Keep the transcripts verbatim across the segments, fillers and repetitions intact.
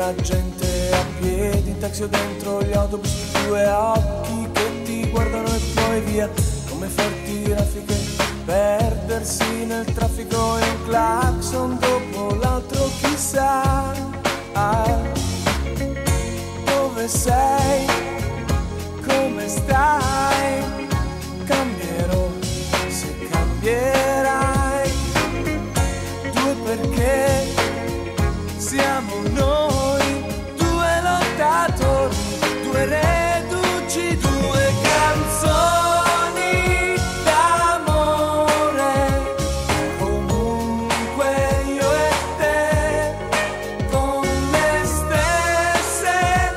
la gente a piedi, in taxi o dentro gli autobus, due occhi che ti guardano e poi via, come forti raffiche, perdersi nel traffico e un clacson dopo l'altro, chissà ah, dove sei, come stai, cambierò se cambierai, due perché siamo noi, due lottatori, due reduci, due canzoni d'amore, comunque io e te, con le stesse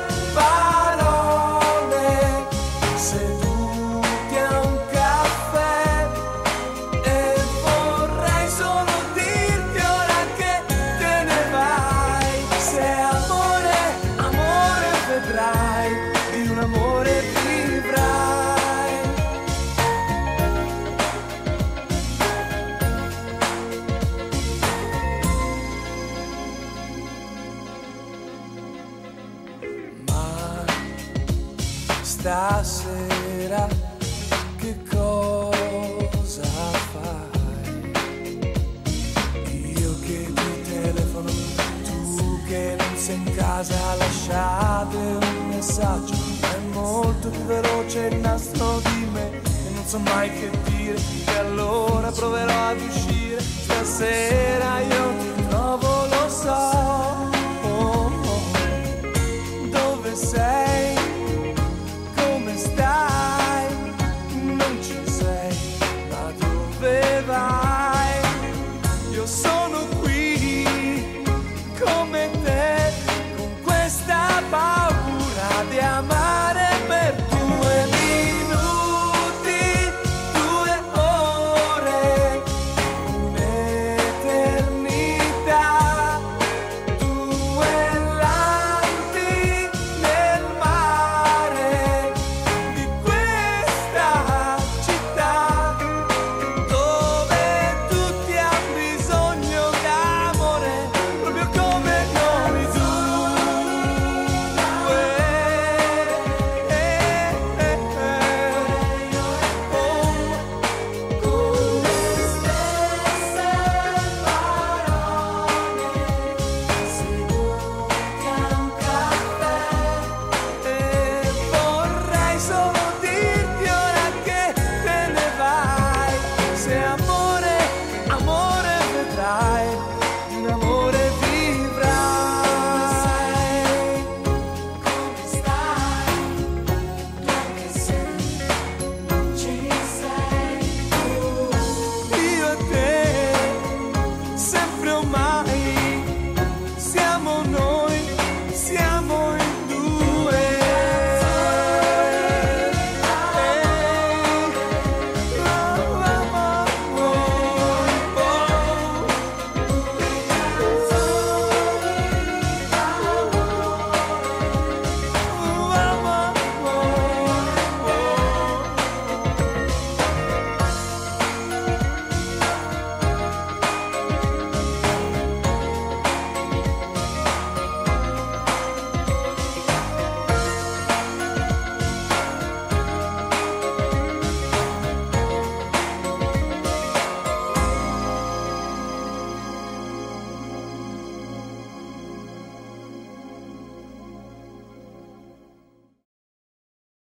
parole, seduti a un caffè, e vorrei solo dirti ora che te ne vai, se amore, amore vedrai, di un amore vivrai. Ma stasera che cosa fai? Io che ti telefono, tu che non sei in casa, lasciate un messaggio, è molto più veloce il nastro di me, e non so mai che dire, e allora proverò ad uscire, stasera io ti trovo, lo so, oh, oh. Dove sei, come stai, non ci sei, ma dove vai, io so